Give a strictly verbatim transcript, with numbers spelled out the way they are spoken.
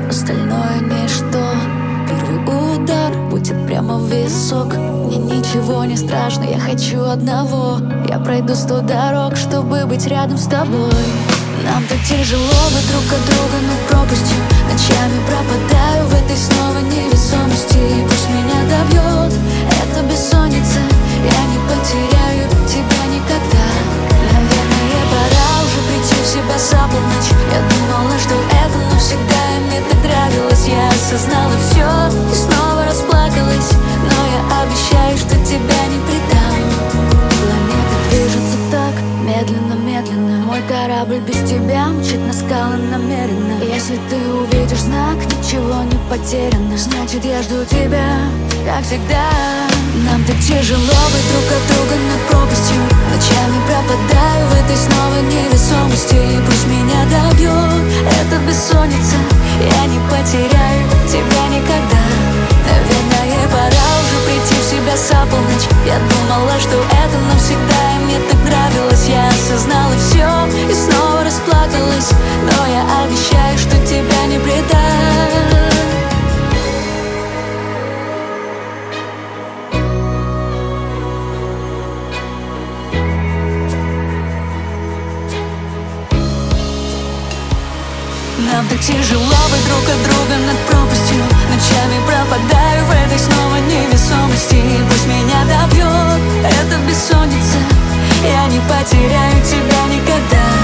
остальное ничто. Первый удар будет прямо в висок. Мне ничего не страшно, я хочу одного. Я пройду сто дорог, чтобы быть рядом с тобой. Нам так тяжело быть друг от друга над пропастью. Ночами пропадаю в этой снова невесомости. И пусть меня добьет эта бессонница, я не потеряю тебя никогда. Наверное, пора уже прийти в себя за полночь. Я думала, что это навсегда, и мне так нравилось. Я осознала все и снова расплакалась. Но я обещаю, что тебя не предам. Планета движется так медленно-медленно. Мой корабль без тебя мчит на скалы намеренно. Если ты увидишь знак, ничего не потеряно. Значит, я жду тебя, как всегда. Нам так тяжело быть друг от друга над пропастью. Ночами пропадаю в этой снова невесомости. И пусть меня добьет эта бессонница, я не потеряю тебя никогда. Наверное, пора уже прийти в себя за полночь. Я думала, что это навсегда, и мне так нравилось. Я осознала все и снова расплакалась. Но я обещаю, что тебя не предам. Нам так тяжело быть друг от друга над пропастью. Ночами пропадаю в этой снова невесомости. И пусть меня добьет эта бессонница, я не потеряю тебя никогда.